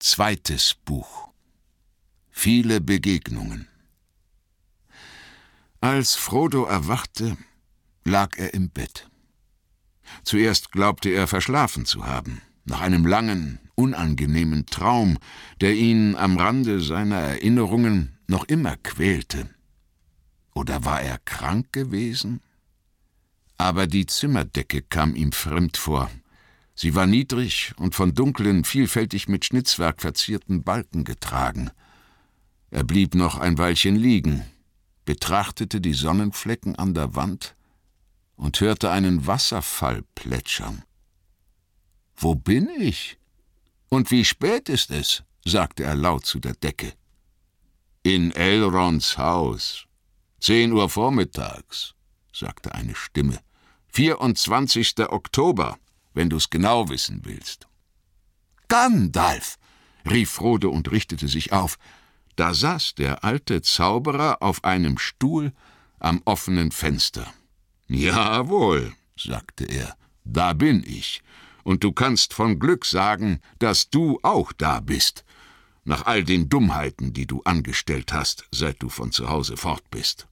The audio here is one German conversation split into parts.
Zweites Buch. Viele Begegnungen. Als Frodo erwachte, lag er im Bett. Zuerst glaubte er, verschlafen zu haben, nach einem langen, unangenehmen Traum, der ihn am Rande seiner Erinnerungen noch immer quälte. Oder war er krank gewesen? Aber die Zimmerdecke kam ihm fremd vor. Sie war niedrig und von dunklen, vielfältig mit Schnitzwerk verzierten Balken getragen. Er blieb noch ein Weilchen liegen, betrachtete die Sonnenflecken an der Wand und hörte einen Wasserfall plätschern. »Wo bin ich? Und wie spät ist es?« sagte er laut zu der Decke. »In Elronds Haus. 10 Uhr vormittags«, sagte eine Stimme. »24. Oktober, wenn du's genau wissen willst.« »Gandalf«, rief Frodo und richtete sich auf. Da saß der alte Zauberer auf einem Stuhl am offenen Fenster. »Jawohl«, sagte er, »da bin ich, und du kannst von Glück sagen, dass du auch da bist, nach all den Dummheiten, die du angestellt hast, seit du von zu Hause fort bist.«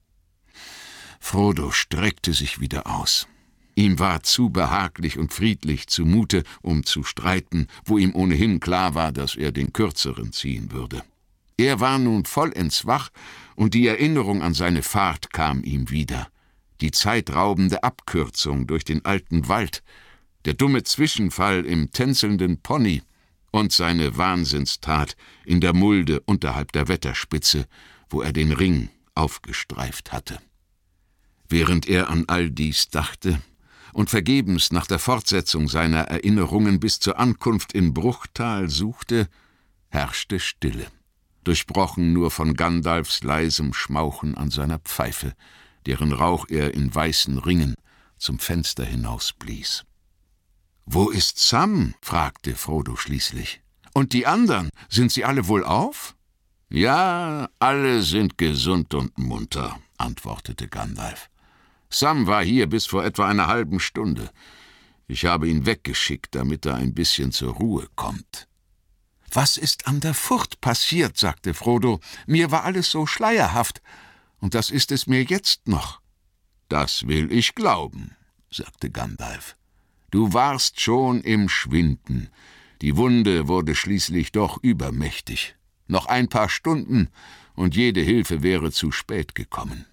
Frodo streckte sich wieder aus. Ihm war zu behaglich und friedlich zumute, um zu streiten, wo ihm ohnehin klar war, dass er den Kürzeren ziehen würde. Er war nun vollends wach, und die Erinnerung an seine Fahrt kam ihm wieder. Die zeitraubende Abkürzung durch den alten Wald, der dumme Zwischenfall im tänzelnden Pony und seine Wahnsinnstat in der Mulde unterhalb der Wetterspitze, wo er den Ring aufgestreift hatte. Während er an all dies dachte und vergebens nach der Fortsetzung seiner Erinnerungen bis zur Ankunft in Bruchtal suchte, herrschte Stille, durchbrochen nur von Gandalfs leisem Schmauchen an seiner Pfeife, deren Rauch er in weißen Ringen zum Fenster hinaus blies. »Wo ist Sam?« fragte Frodo schließlich. »Und die anderen, sind sie alle wohlauf?« »Ja, alle sind gesund und munter«, antwortete Gandalf. »Sam war hier bis vor etwa einer halben Stunde. Ich habe ihn weggeschickt, damit er ein bisschen zur Ruhe kommt.« »Was ist an der Furt passiert?« sagte Frodo. »Mir war alles so schleierhaft, und das ist es mir jetzt noch.« »Das will ich glauben«, sagte Gandalf. »Du warst schon im Schwinden. Die Wunde wurde schließlich doch übermächtig. Noch ein paar Stunden, und jede Hilfe wäre zu spät gekommen.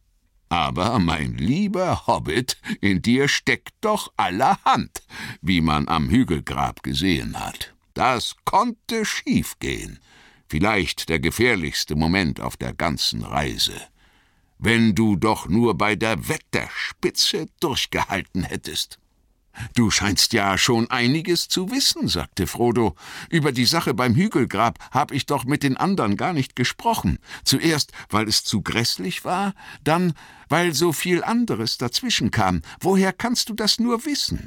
Aber, mein lieber Hobbit, in dir steckt doch allerhand, wie man am Hügelgrab gesehen hat. Das konnte schiefgehen. Vielleicht der gefährlichste Moment auf der ganzen Reise. Wenn du doch nur bei der Wetterspitze durchgehalten hättest.« »Du scheinst ja schon einiges zu wissen«, sagte Frodo. »Über die Sache beim Hügelgrab habe ich doch mit den anderen gar nicht gesprochen. Zuerst, weil es zu grässlich war, dann, weil so viel anderes dazwischen kam. Woher kannst du das nur wissen?«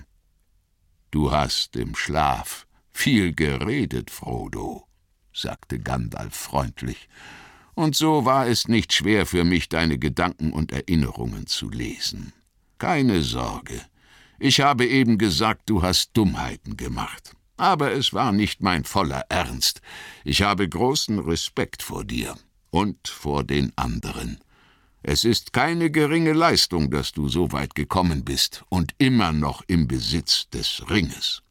»Du hast im Schlaf viel geredet, Frodo«, sagte Gandalf freundlich. »Und so war es nicht schwer für mich, deine Gedanken und Erinnerungen zu lesen. Keine Sorge. Ich habe eben gesagt, du hast Dummheiten gemacht. Aber es war nicht mein voller Ernst. Ich habe großen Respekt vor dir und vor den anderen. Es ist keine geringe Leistung, dass du so weit gekommen bist und immer noch im Besitz des Ringes.«